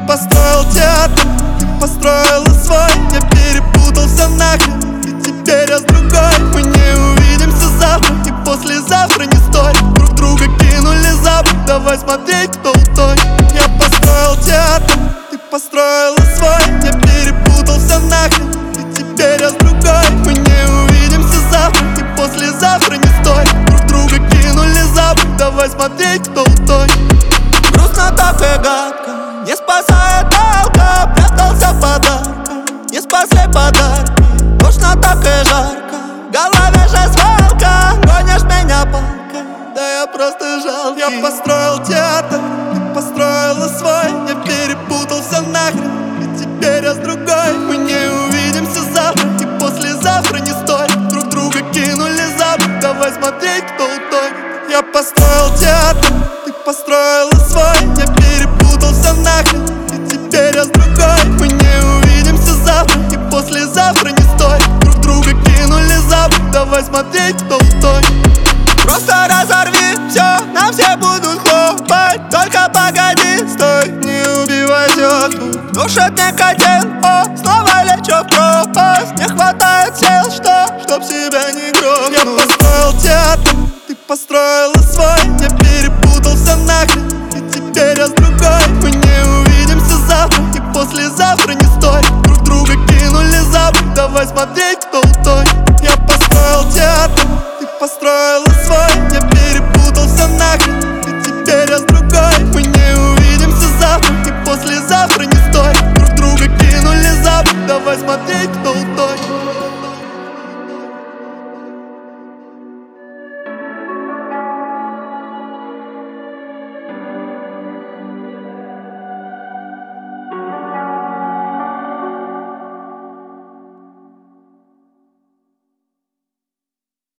построил театр, ты построила свой. Я перепутался нахрен, и теперь я с другой. Мы не увидимся завтра и послезавтра. Не стой, друг друга кинули за борт. Давай смотреть, кто утонет. Я построил театр, ты построила свой. Я перепутался нахрен, и теперь я с другой. Мы не увидимся завтра и послезавтра. Не стой, друг друга кинули за борт. Давай смотреть, кто утонет. Грустно так и гадко, не спасает алка. Прятался подарка, не спасли подарки. Душно так и жарко, в голове же свалка. Гонишь меня палкой, да я просто жалкий. Я построил театр, ты построила свой. Я перепутался нахрен, и теперь я с другой. Мы не увидимся завтра и послезавтра. Не стой, друг друга кинули за борт. Давай смотреть, кто утонет. Я построил театр, ты построила свой. Я перепутался нахрен, и теперь я с другой. Мы не увидимся завтра и послезавтра. Не стой, друг друга кинули за борт. Давай смотреть, кто утонет. Просто разорви все, нам все будут хлопать. Только погоди, стой, не убивайся тут. Душит никотин, снова лечу в пропасть. Не хватает сил, чтоб себя не грохнуть. Я построил театр, ты построила свой. Я перепутался нахрен, и теперь я с другой. Мы не увидимся завтра и послезавтра. Не стой, друг друга кинули за борт. Давай смотреть, кто утонет. Я построил театр, ты построила